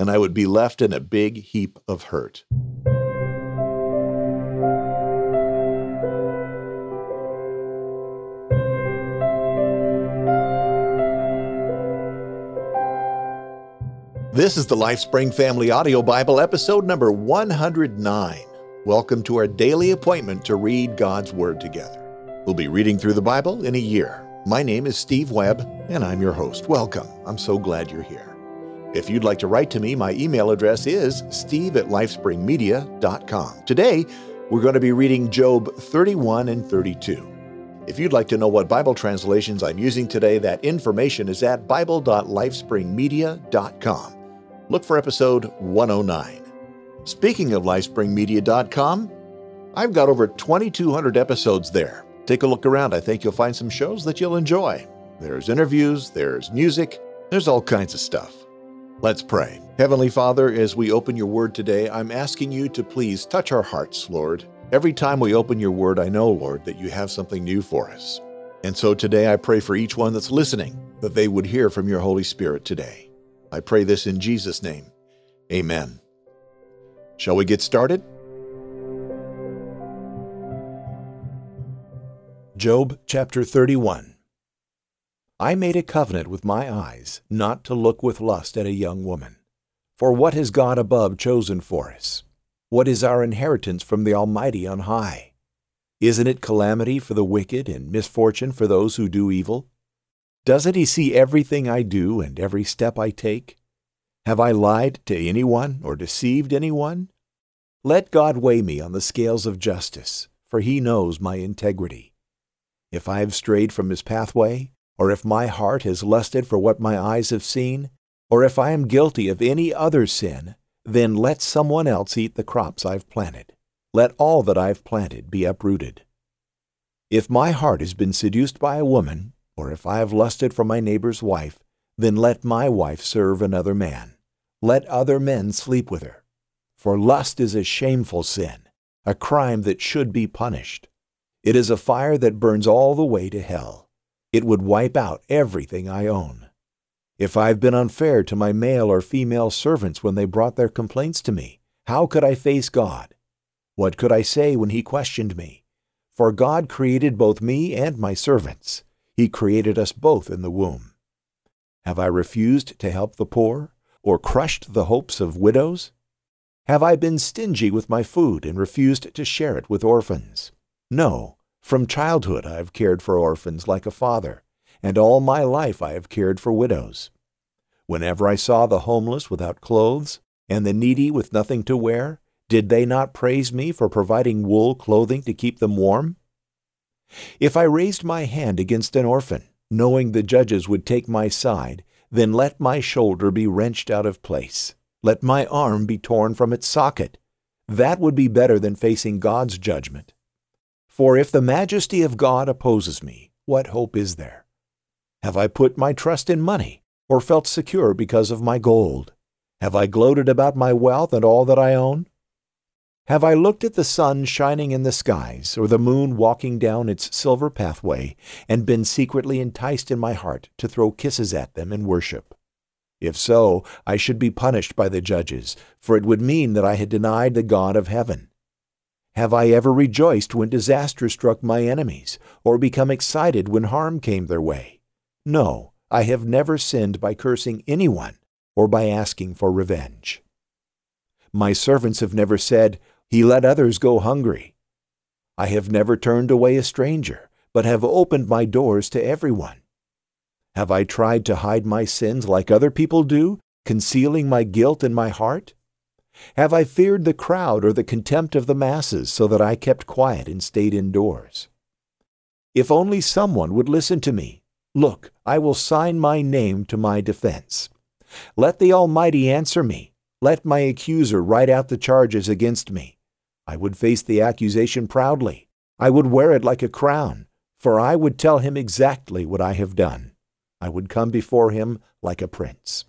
and I would be left in a big heap of hurt. This is the LifeSpring Family Audio Bible, episode number 109. Welcome to our daily appointment to read God's Word together. We'll be reading through the Bible in a year. My name is Steve Webb, and I'm your host. Welcome. I'm so glad you're here. If you'd like to write to me, my email address is steve@lifespringmedia.com. Today, we're going to be reading Job 31 and 32. If you'd like to know what Bible translations I'm using today, that information is at bible.lifespringmedia.com. Look for episode 109. Speaking of lifespringmedia.com, I've got over 2,200 episodes there. Take a look around. I think you'll find some shows that you'll enjoy. There's interviews, there's music, there's all kinds of stuff. Let's pray. Heavenly Father, as we open your word today, I'm asking you to please touch our hearts, Lord. Every time we open your word, I know, Lord, that you have something new for us. And so today I pray for each one that's listening, that they would hear from your Holy Spirit today. I pray this in Jesus' name. Amen. Shall we get started? Job chapter 31. I made a covenant with my eyes not to look with lust at a young woman. For what has God above chosen for us? What is our inheritance from the Almighty on high? Isn't it calamity for the wicked and misfortune for those who do evil? Doesn't he see everything I do and every step I take? Have I lied to anyone or deceived anyone? Let God weigh me on the scales of justice, for he knows my integrity. If I have strayed from his pathway, or if my heart has lusted for what my eyes have seen, or if I am guilty of any other sin, then let someone else eat the crops I've planted. Let all that I've planted be uprooted. If my heart has been seduced by a woman, or if I have lusted for my neighbor's wife, then let my wife serve another man. Let other men sleep with her. For lust is a shameful sin, a crime that should be punished. It is a fire that burns all the way to hell. It would wipe out everything I own. If I've been unfair to my male or female servants when they brought their complaints to me, how could I face God? What could I say when he questioned me? For God created both me and my servants. He created us both in the womb. Have I refused to help the poor, or crushed the hopes of widows? Have I been stingy with my food and refused to share it with orphans? No, from childhood I have cared for orphans like a father, and all my life I have cared for widows. Whenever I saw the homeless without clothes, and the needy with nothing to wear, did they not praise me for providing wool clothing to keep them warm? If I raised my hand against an orphan, knowing the judges would take my side, then let my shoulder be wrenched out of place. Let my arm be torn from its socket. That would be better than facing God's judgment. For if the majesty of God opposes me, what hope is there? Have I put my trust in money, or felt secure because of my gold? Have I gloated about my wealth and all that I own? Have I looked at the sun shining in the skies, or the moon walking down its silver pathway, and been secretly enticed in my heart to throw kisses at them in worship? If so, I should be punished by the judges, for it would mean that I had denied the God of heaven. Have I ever rejoiced when disaster struck my enemies, or become excited when harm came their way? No, I have never sinned by cursing anyone or by asking for revenge. My servants have never said, "He let others go hungry." I have never turned away a stranger, but have opened my doors to everyone. Have I tried to hide my sins like other people do, concealing my guilt in my heart? Have I feared the crowd or the contempt of the masses so that I kept quiet and stayed indoors? If only someone would listen to me. Look, I will sign my name to my defense. Let the Almighty answer me. Let my accuser write out the charges against me. I would face the accusation proudly. I would wear it like a crown, for I would tell him exactly what I have done. I would come before him like a prince.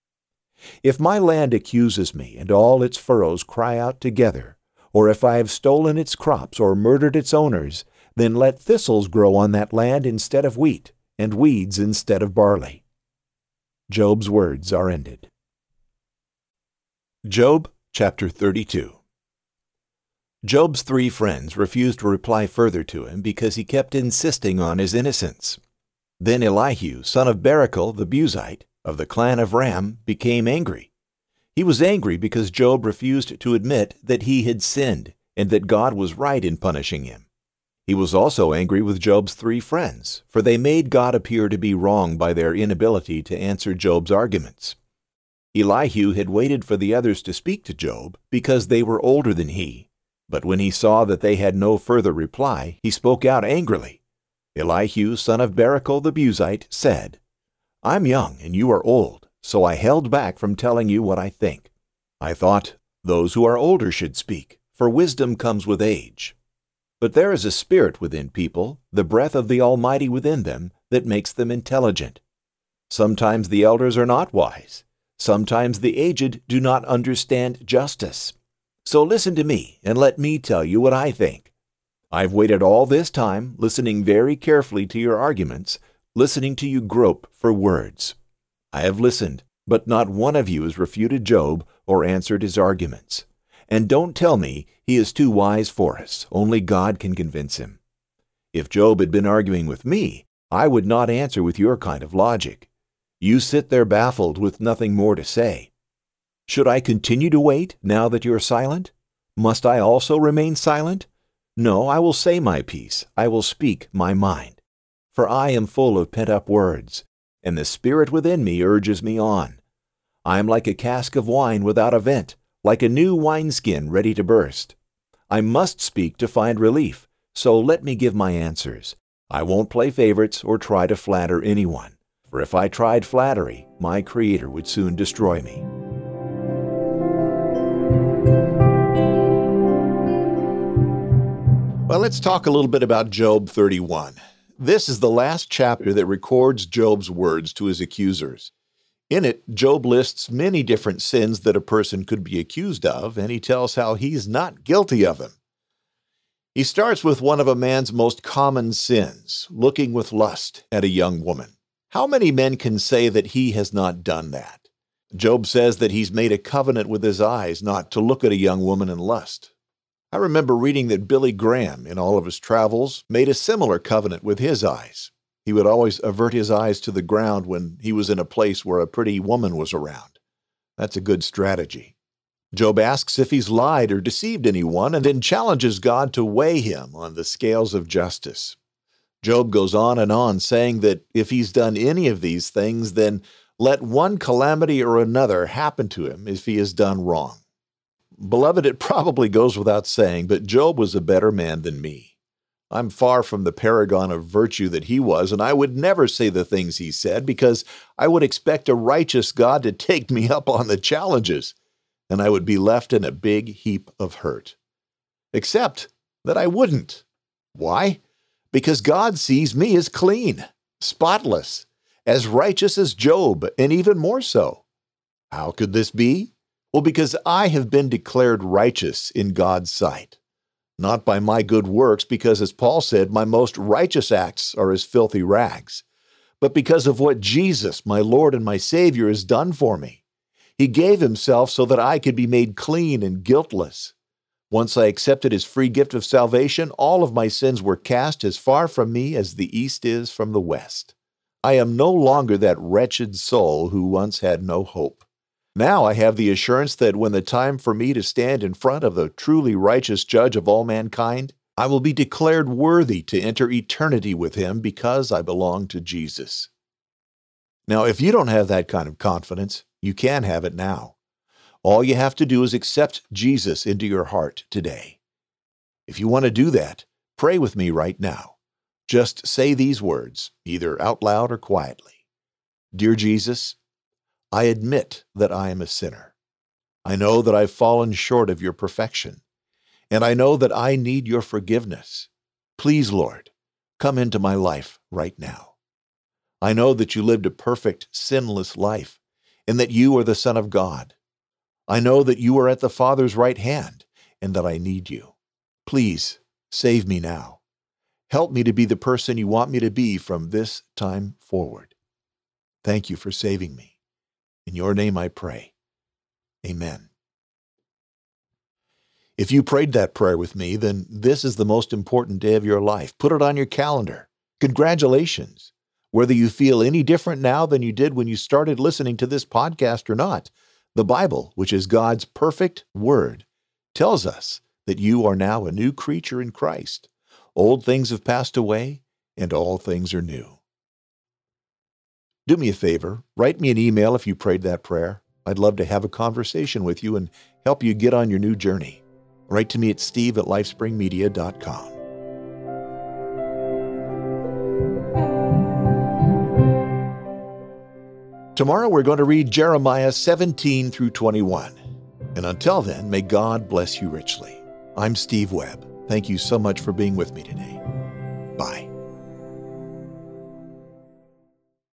If my land accuses me and all its furrows cry out together, or if I have stolen its crops or murdered its owners, then let thistles grow on that land instead of wheat, and weeds instead of barley. Job's words are ended. Job chapter 32. Job's 3 friends refused to reply further to him because he kept insisting on his innocence. Then Elihu, son of Barachel the Buzite, of the clan of Ram, became angry. He was angry because Job refused to admit that he had sinned and that God was right in punishing him. He was also angry with Job's 3 friends, for they made God appear to be wrong by their inability to answer Job's arguments. Elihu had waited for the others to speak to Job because they were older than he, but when he saw that they had no further reply, he spoke out angrily. Elihu, son of Barachel the Buzite, said, "I'm young and you are old, so I held back from telling you what I think. I thought those who are older should speak, for wisdom comes with age. But there is a spirit within people, the breath of the Almighty within them, that makes them intelligent. Sometimes the elders are not wise. Sometimes the aged do not understand justice. So listen to me, and let me tell you what I think. I've waited all this time, listening very carefully to your arguments, listening to you grope for words. I have listened, but not one of you has refuted Job or answered his arguments. And don't tell me he is too wise for us. Only God can convince him. If Job had been arguing with me, I would not answer with your kind of logic. You sit there baffled with nothing more to say. Should I continue to wait now that you're silent? Must I also remain silent? No, I will say my piece. I will speak my mind. For I am full of pent-up words, and the spirit within me urges me on. I am like a cask of wine without a vent, like a new wineskin ready to burst. I must speak to find relief, so let me give my answers. I won't play favorites or try to flatter anyone. For if I tried flattery, my Creator would soon destroy me. Well, let's talk a little bit about Job 31. This is the last chapter that records Job's words to his accusers. In it, Job lists many different sins that a person could be accused of, and he tells how he's not guilty of them. He starts with one of a man's most common sins, looking with lust at a young woman. How many men can say that he has not done that? Job says that he's made a covenant with his eyes not to look at a young woman in lust. I remember reading that Billy Graham, in all of his travels, made a similar covenant with his eyes. He would always avert his eyes to the ground when he was in a place where a pretty woman was around. That's a good strategy. Job asks if he's lied or deceived anyone, and then challenges God to weigh him on the scales of justice. Job goes on, saying that if he's done any of these things, then let one calamity or another happen to him if he has done wrong. Beloved, it probably goes without saying, but Job was a better man than me. I'm far from the paragon of virtue that he was, and I would never say the things he said because I would expect a righteous God to take me up on the challenges, and I would be left in a big heap of hurt. Except that I wouldn't. Why? Because God sees me as clean, spotless, as righteous as Job, and even more so. How could this be? Well, because I have been declared righteous in God's sight. Not by my good works, because as Paul said, my most righteous acts are as filthy rags, but because of what Jesus, my Lord and my Savior, has done for me. He gave himself so that I could be made clean and guiltless. Once I accepted his free gift of salvation, all of my sins were cast as far from me as the east is from the west. I am no longer that wretched soul who once had no hope. Now I have the assurance that when the time for me to stand in front of the truly righteous judge of all mankind, I will be declared worthy to enter eternity with him because I belong to Jesus. Now, if you don't have that kind of confidence, you can have it now. All you have to do is accept Jesus into your heart today. If you want to do that, pray with me right now. Just say these words, either out loud or quietly. Dear Jesus, I admit that I am a sinner. I know that I've fallen short of your perfection, and I know that I need your forgiveness. Please, Lord, come into my life right now. I know that you lived a perfect, sinless life, and that you are the Son of God. I know that you are at the Father's right hand, and that I need you. Please, save me now. Help me to be the person you want me to be from this time forward. Thank you for saving me. In your name I pray. Amen. If you prayed that prayer with me, then this is the most important day of your life. Put it on your calendar. Congratulations. Whether you feel any different now than you did when you started listening to this podcast or not, the Bible, which is God's perfect word, tells us that you are now a new creature in Christ. Old things have passed away, and all things are new. Do me a favor, write me an email if you prayed that prayer. I'd love to have a conversation with you and help you get on your new journey. Write to me at steve@lifespringmedia.com. Tomorrow we're going to read Jeremiah 17 through 21. And until then, may God bless you richly. I'm Steve Webb. Thank you so much for being with me today. Bye.